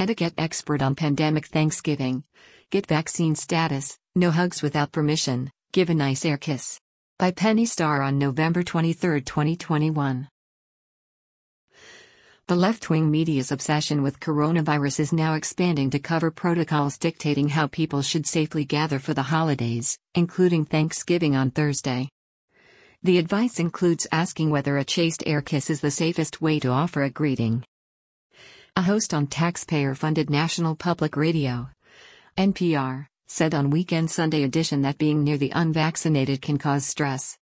Etiquette expert on pandemic Thanksgiving. Get vaccine status, no hugs without permission, give a nice air kiss. By Penny Starr on November 23, 2021. The left-wing media's obsession with coronavirus is now expanding to cover protocols dictating how people should safely gather for the holidays, including Thanksgiving on Thursday. The advice includes asking whether a chaste air kiss is the safest way to offer a greeting. A host on taxpayer-funded National Public Radio, NPR, said on Weekend Sunday edition that being near the unvaccinated can cause stress.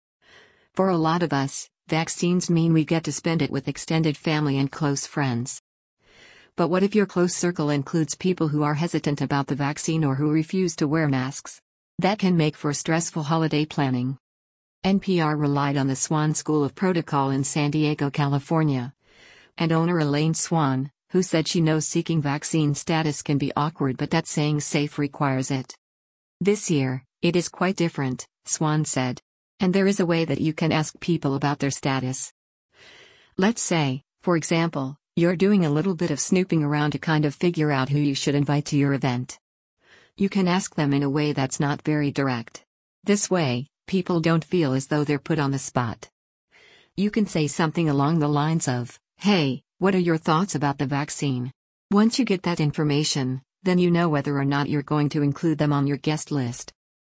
For a lot of us, vaccines mean we get to spend it with extended family and close friends. But what if your close circle includes people who are hesitant about the vaccine or who refuse to wear masks? That can make for stressful holiday planning. NPR relied on the Swan School of Protocol in San Diego, California, and owner Elaine Swan, who said she knows seeking vaccine status can be awkward but that saying safe requires it. This year, it is quite different, Swan said. And there is a way that you can ask people about their status. Let's say, for example, you're doing a little bit of snooping around to kind of figure out who you should invite to your event. You can ask them in a way that's not very direct. This way, people don't feel as though they're put on the spot. You can say something along the lines of, "Hey, what are your thoughts about the vaccine?" Once you get that information, then you know whether or not you're going to include them on your guest list.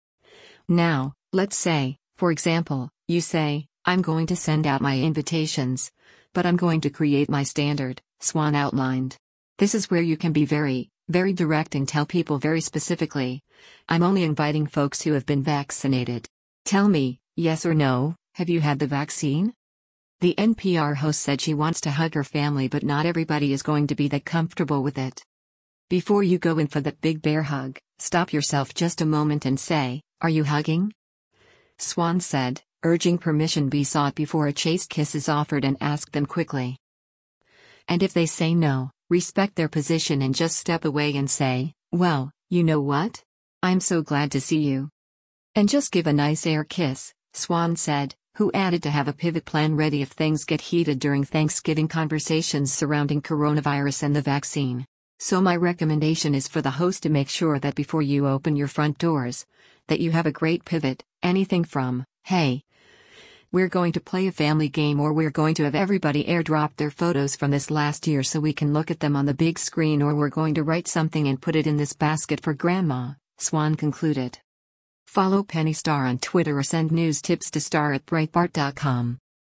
Now, let's say, for example, you say, "I'm going to send out my invitations, but I'm going to create my standard," Swan outlined. This is where you can be very, very direct and tell people very specifically, "I'm only inviting folks who have been vaccinated. Tell me, yes or no, have you had the vaccine?" The NPR host said she wants to hug her family, but not everybody is going to be that comfortable with it. Before you go in for that big bear hug, stop yourself just a moment and say, "Are you hugging?" Swan said, urging permission be sought before a chaste kiss is offered and ask them quickly. And if they say no, respect their position and just step away and say, "Well, you know what? I'm so glad to see you." And just give a nice air kiss, Swan said, who added to have a pivot plan ready if things get heated during Thanksgiving conversations surrounding coronavirus and the vaccine. So my recommendation is for the host to make sure that before you open your front doors, that you have a great pivot, anything from, "Hey, we're going to play a family game," or "We're going to have everybody airdrop their photos from this last year so we can look at them on the big screen," or "We're going to write something and put it in this basket for Grandma," Swan concluded. Follow Penny Starr on Twitter or send news tips to star@breitbart.com.